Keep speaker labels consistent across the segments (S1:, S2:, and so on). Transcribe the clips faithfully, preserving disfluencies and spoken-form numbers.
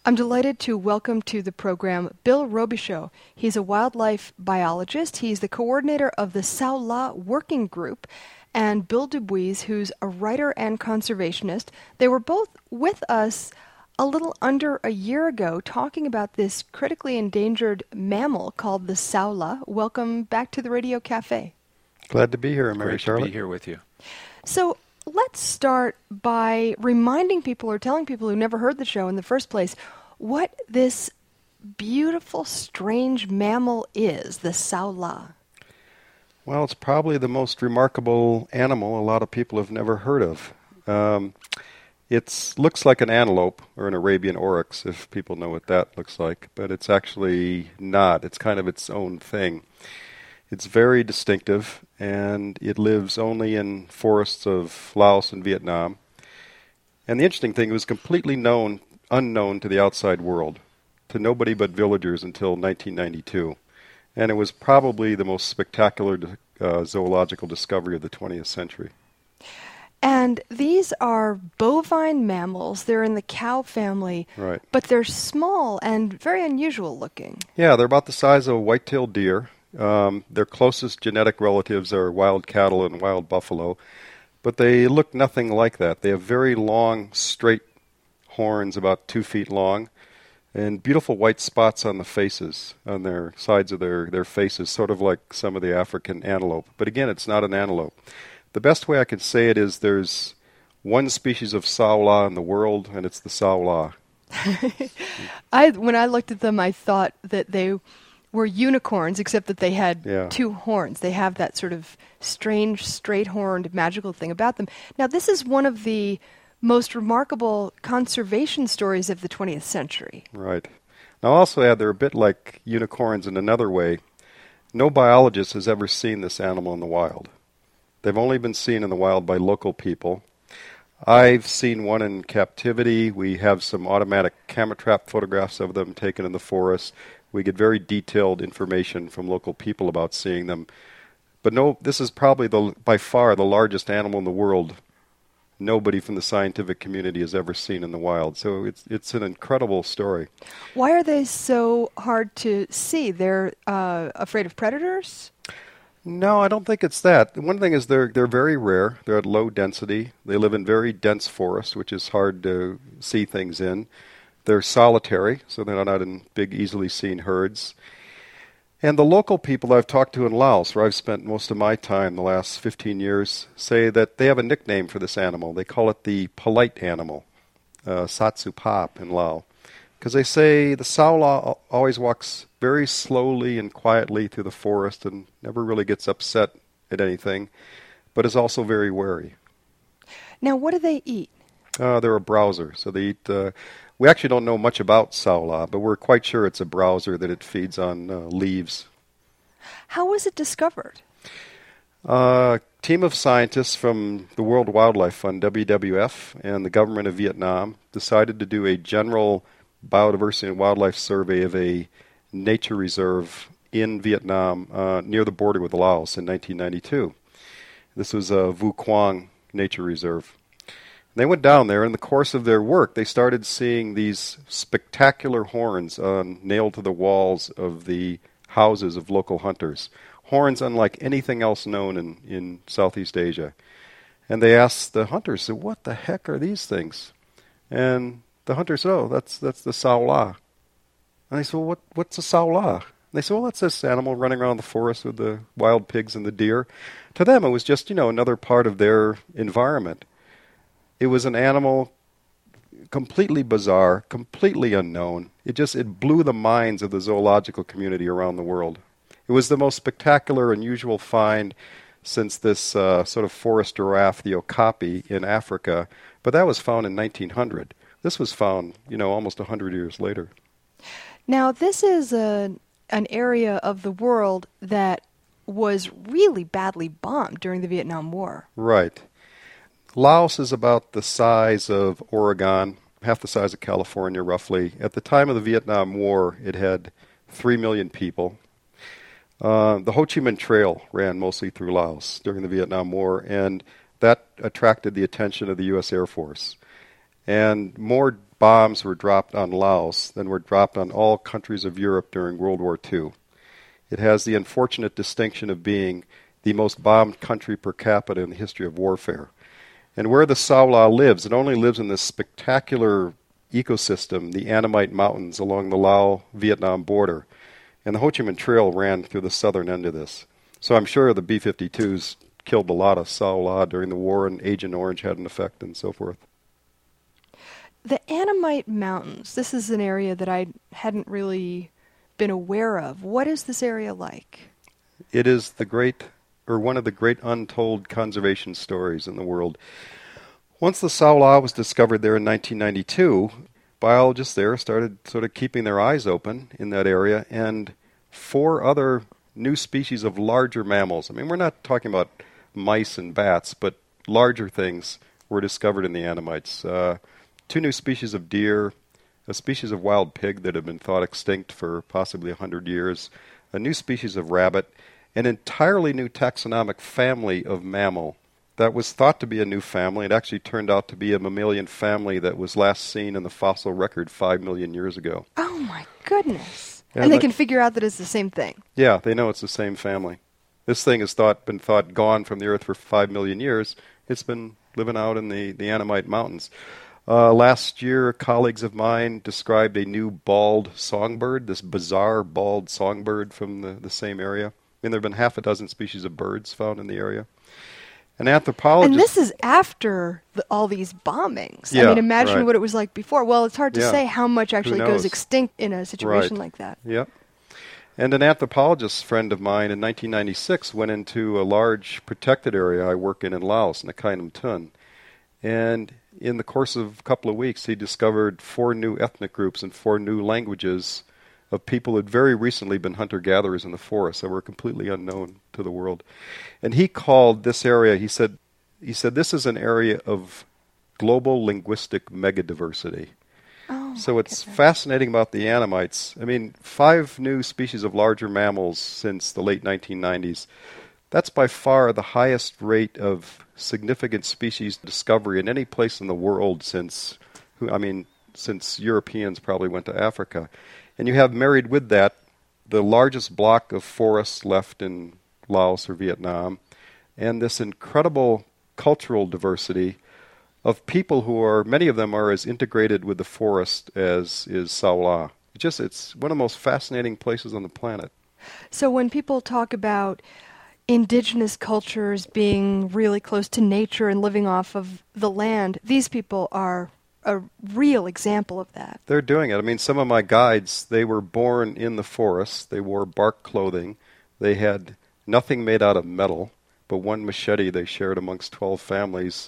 S1: I'm delighted to welcome to the program Bill Robichaud. He's a wildlife biologist. He's the coordinator of the Sauwla Working Group, and Bill Dubuis, who's a writer and conservationist. They were both with us a little under a year ago talking about this critically endangered mammal called the Sauwla. Welcome back to the Radio Cafe.
S2: Glad to be here, Mary
S3: Great
S2: Charlotte.
S3: to be here with you.
S1: So let's start by reminding people or telling people who never heard the show in the first place what this beautiful, strange mammal is, the Sauwla.
S2: Well, it's probably the most remarkable animal a lot of people have never heard of. Um, it looks like an antelope or an Arabian oryx, if people know what that looks like, but it's actually not. It's kind of its own thing. It's very distinctive, and it lives only in forests of Laos and Vietnam. And the interesting thing, it was completely known, unknown to the outside world, to nobody but villagers until nineteen ninety-two. And it was probably the most spectacular uh, zoological discovery of the twentieth century.
S1: And these are bovine mammals. They're in the cow family,
S2: Right.
S1: But they're small and very unusual looking.
S2: Yeah, they're about the size of a white-tailed deer. Um, their closest genetic relatives are wild cattle and wild buffalo, but they look nothing like that. They have very long, straight horns, about two feet long, and beautiful white spots on the faces, on their sides of their, their faces, sort of like some of the African antelope. But again, it's not an antelope. The best way I could say it is there's one species of Sauwla in the world, and it's the Sauwla.
S1: I, when I looked at them, I thought that they were unicorns, except that they had
S2: Yeah.
S1: two horns. They have that sort of strange, straight-horned, magical thing about them. Now, this is one of the most remarkable conservation stories of the twentieth century.
S2: Right. Now, I'll also add they're a bit like unicorns in another way. No biologist has ever seen this animal in the wild. They've only been seen in the wild by local people. I've seen one in captivity. We have some automatic camera trap photographs of them taken in the forest. We get very detailed information from local people about seeing them. But no, this is probably the by far the largest animal in the world nobody from the scientific community has ever seen in the wild. So it's it's an incredible story.
S1: Why are they so hard to see? They're uh, afraid of predators?
S2: No, I don't think it's that. One thing is they're they're very rare. They're at low density. They live in very dense forests, which is hard to see things in. They're solitary, so they're not in big, easily seen herds. And the local people I've talked to in Laos, where I've spent most of my time the last fifteen years, say that they have a nickname for this animal. They call it the polite animal, uh, Satsupap in Lao. Because they say the Sauwla always walks very slowly and quietly through the forest and never really gets upset at anything, but is also very wary.
S1: Now, what do they eat?
S2: Uh, they're a browser, so they eat... Uh, we actually don't know much about Sauwla, but we're quite sure it's a browser, that it feeds on uh, leaves.
S1: How was it discovered?
S2: A team of scientists from the World Wildlife Fund, W W F, and the government of Vietnam decided to do a general biodiversity and wildlife survey of a nature reserve in Vietnam uh, near the border with Laos in nineteen ninety-two. This was a Vu Quang Nature Reserve. They went down there. In the course of their work, they started seeing these spectacular horns uh, nailed to the walls of the houses of local hunters. Horns unlike anything else known in, in Southeast Asia. And they asked the hunters, so what the heck are these things? And the hunters said, oh, that's that's the Sauwla. And they said, well, what, what's a Sauwla? And they said, well, that's this animal running around the forest with the wild pigs and the deer. To them, it was just, you know, another part of their environment. It was an animal completely bizarre, completely unknown. It just, it blew the minds of the zoological community around the world. It was the most spectacular, unusual find since this uh, sort of forest giraffe, the okapi, in Africa. But that was found in nineteen hundred. This was found, you know, almost one hundred years later.
S1: Now, this is a, an area of the world that was really badly bombed during the Vietnam War.
S2: Right. Laos is about the size of Oregon, half the size of California, roughly. At the time of the Vietnam War, it had three million people. Uh, the Ho Chi Minh Trail ran mostly through Laos during the Vietnam War, and that attracted the attention of the U S Air Force. And more bombs were dropped on Laos than were dropped on all countries of Europe during World War Two. It has the unfortunate distinction of being the most bombed country per capita in the history of warfare. And where the Sao La lives, it only lives in this spectacular ecosystem, the Annamite Mountains along the Lao-Vietnam border. And the Ho Chi Minh Trail ran through the southern end of this. So I'm sure the B fifty-twos killed a lot of Sao La during the war, and Agent Orange had an effect and so forth.
S1: The Annamite Mountains, this is an area that I hadn't really been aware of. What is this area like?
S2: It is the great, or one of the great untold conservation stories in the world. Once the Sao La was discovered there in nineteen ninety-two, biologists there started sort of keeping their eyes open in that area, and four other new species of larger mammals. I mean, we're not talking about mice and bats, but larger things were discovered in the Annamites. Uh, two new species of deer, a species of wild pig that had been thought extinct for possibly one hundred years, a new species of rabbit, an entirely new taxonomic family of mammal that was thought to be a new family. It actually turned out to be a mammalian family that was last seen in the fossil record five million years ago.
S1: Oh, my goodness.
S2: Yeah,
S1: and they
S2: but-
S1: can figure out that it's the same thing.
S2: Yeah, they know it's the same family. This thing has thought been thought gone from the Earth for five million years. It's been living out in the, the Annamite Mountains. Uh, last year, colleagues of mine described a new bald songbird, this bizarre bald songbird from the, the same area. I mean, there have been half a dozen species of birds found in the area. An anthropologist...
S1: And this is after the, all these bombings. I
S2: Yeah,
S1: mean, imagine
S2: right.
S1: what it was like before. Well, it's hard to
S2: Yeah.
S1: say how much actually
S2: knows?
S1: goes extinct in a situation
S2: Right.
S1: like that.
S2: Yep. And an anthropologist friend of mine in nineteen ninety-six went into a large protected area I work in in Laos, Nakhai Nam Tun. And in the course of a couple of weeks, he discovered four new ethnic groups and four new languages of people who had very recently been hunter-gatherers in the forest that were completely unknown to the world. And he called this area, he said, he said, this is an area of global linguistic megadiversity.
S1: Oh,
S2: So
S1: my
S2: it's
S1: goodness.
S2: fascinating about the Annamites. I mean, five new species of larger mammals since the late nineteen nineties. That's by far the highest rate of significant species discovery in any place in the world since, I mean, since Europeans probably went to Africa. And you have married with that the largest block of forests left in Laos or Vietnam, and this incredible cultural diversity of people who are, many of them are as integrated with the forest as is Sao La. It just, it's one of the most fascinating places on the planet.
S1: So when people talk about indigenous cultures being really close to nature and living off of the land, these people are a real example of that.
S2: They're doing it. I mean, some of my guides, they were born in the forest. They wore bark clothing. They had nothing made out of metal, but one machete they shared amongst twelve families.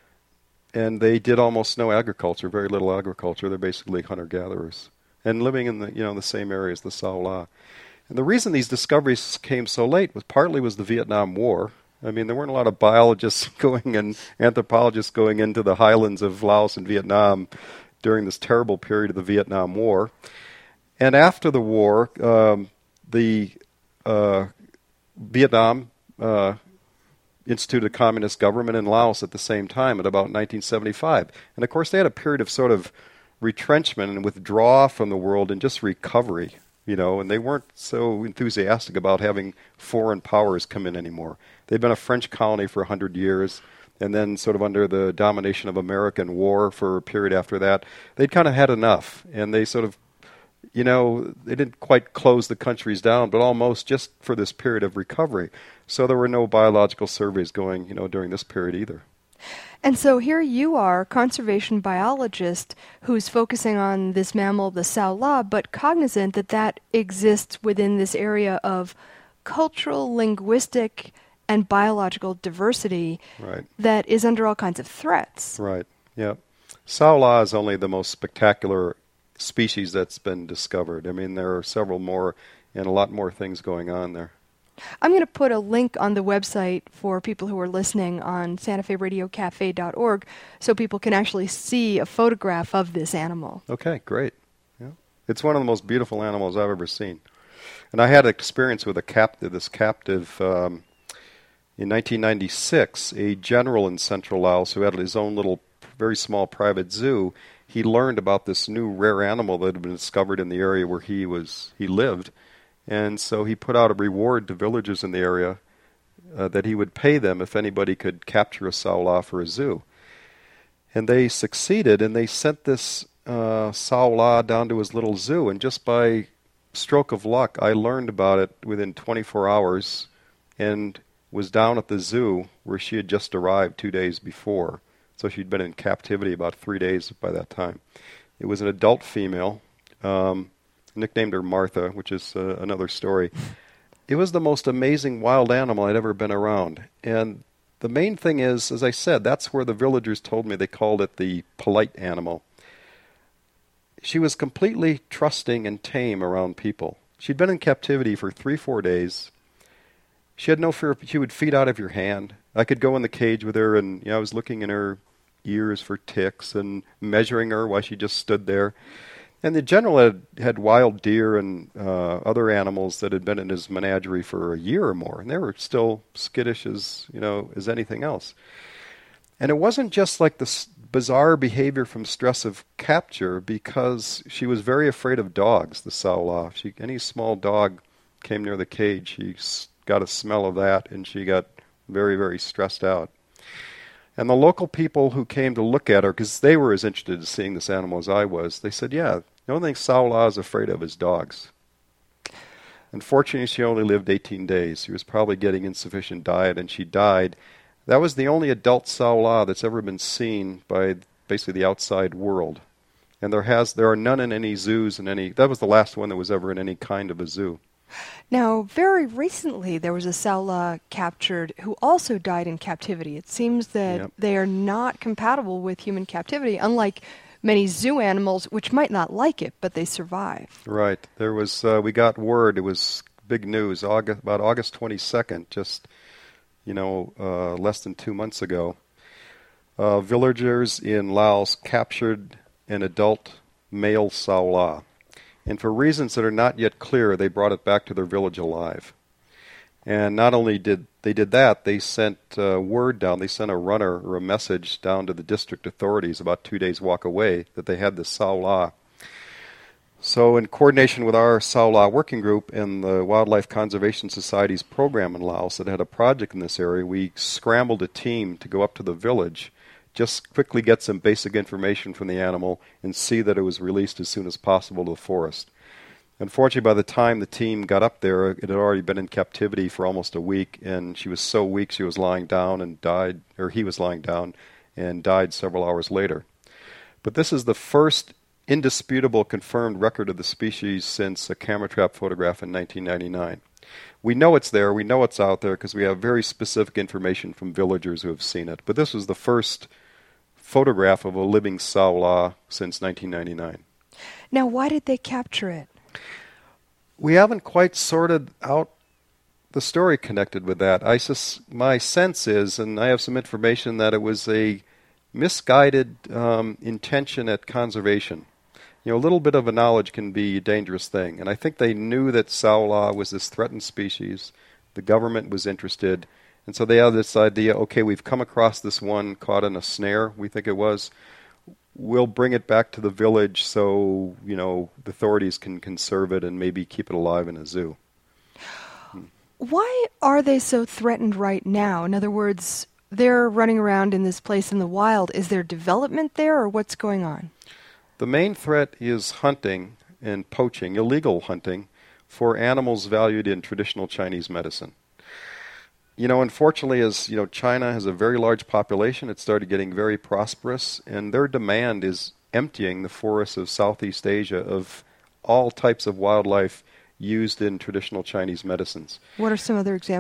S2: And they did almost no agriculture, very little agriculture. They're basically hunter-gatherers and living in the, you know, the same area as the Sao La. And the reason these discoveries came so late was partly was the Vietnam War. I mean, there weren't a lot of biologists going and anthropologists going into the highlands of Laos and Vietnam during this terrible period of the Vietnam War. And after the war, um, the uh, Vietnam uh, instituted a communist government in Laos at the same time at about nineteen seventy-five. And of course, they had a period of sort of retrenchment and withdrawal from the world and just recovery. You know, and they weren't so enthusiastic about having foreign powers come in anymore. They'd been a French colony for a hundred years, and then sort of under the domination of American war for a period after that, they'd kind of had enough. And they sort of, you know, they didn't quite close the countries down, but almost just for this period of recovery. So there were no biological surveys going, you know, during this period either.
S1: And so here you are, conservation biologist, who's focusing on this mammal, the Sao La, but cognizant that that exists within this area of cultural, linguistic, and biological diversity
S2: Right.
S1: that is under all kinds of threats.
S2: Right, yeah. Sao La is only the most spectacular species that's been discovered. I mean, there are several more and a lot more things going on there.
S1: I'm going to put a link on the website for people who are listening on Santa Fe Radio Cafe dot org so people can actually see a photograph of this animal.
S2: Okay, great. Yeah. It's one of the most beautiful animals I've ever seen. And I had experience with a captive, this captive um, in nineteen ninety-six, a general in central Laos who had his own little, very small private zoo. he learned about this new rare animal that had been discovered in the area where he was he lived, and so he put out a reward to villagers in the area uh, that he would pay them if anybody could capture a Saola for a zoo. And they succeeded, and they sent this uh, Saola down to his little zoo, and just by stroke of luck, I learned about it within twenty-four hours and was down at the zoo where she had just arrived two days before. So she'd been in captivity about three days by that time. It was an adult female, um, nicknamed her Martha, which is uh, another story. It was the most amazing wild animal I'd ever been around. And the main thing is, as I said, that's where the villagers told me they called it the polite animal. She was completely trusting and tame around people. She'd been in captivity for three, four days. She had no fear. She would feed out of your hand. I could go in the cage with her, and you know, I was looking in her ears for ticks and measuring her while she just stood there. And the general had, had wild deer and uh, other animals that had been in his menagerie for a year or more, and they were still skittish as, you know, as anything else. And it wasn't just like this bizarre behavior from stress of capture, because she was very afraid of dogs, the Saola. She, any small dog came near the cage, she got a smell of that, and she got very, very stressed out. And the local people who came to look at her, because they were as interested in seeing this animal as I was, they said, yeah, the only thing Saola is afraid of is dogs. Unfortunately, she only lived eighteen days. She was probably getting insufficient diet, and she died. That was the only adult Saola that's ever been seen by basically the outside world. And there has there are none in any zoos in any. That was the last one that was ever in any kind of a zoo.
S1: Now, very recently, there was a Saola captured who also died in captivity. It seems that
S2: Yep.
S1: they are not compatible with human captivity, unlike many zoo animals, which might not like it, but they survive.
S2: Right. There was. Uh, we got word. It was big news. August, about August twenty-second, just you know, uh, less than two months ago. Uh, villagers in Laos captured an adult male Saola. And for reasons that are not yet clear, they brought it back to their village alive. And not only did they did that, they sent uh, word down, they sent a runner or a message down to the district authorities about two days' walk away that they had the Saola. So in coordination with our Saola working group and the Wildlife Conservation Society's program in Laos that had a project in this area, we scrambled a team to go up to the village, just quickly get some basic information from the animal and see that it was released as soon as possible to the forest. Unfortunately, by the time the team got up there, it had already been in captivity for almost a week, and she was so weak she was lying down and died, or he was lying down and died several hours later. But this is the first indisputable confirmed record of the species since a camera trap photograph in nineteen ninety-nine. We know it's there, we know it's out there, because we have very specific information from villagers who have seen it. But this was the first photograph of a living Saola since nineteen ninety-nine.
S1: Now, why did they capture it?
S2: We haven't quite sorted out the story connected with that. I sus- my sense is, and I have some information, that it was a misguided um, intention at conservation. You know, a little bit of a knowledge can be a dangerous thing. And I think they knew that Saola was this threatened species. The government was interested. And so they had this idea, okay, we've come across this one caught in a snare, we think it was. We'll bring it back to the village so, you know, the authorities can conserve it and maybe keep it alive in a zoo.
S1: Why are they so threatened right now? In other words, they're running around in this place in the wild. Is there development there, or what's going on?
S2: The main threat is hunting and poaching, illegal hunting, for animals valued in traditional Chinese medicine. You know, unfortunately, as you know, China has a very large population. It started getting very prosperous, and their demand is emptying the forests of Southeast Asia of all types of wildlife used in traditional Chinese medicines.
S1: What are some other examples?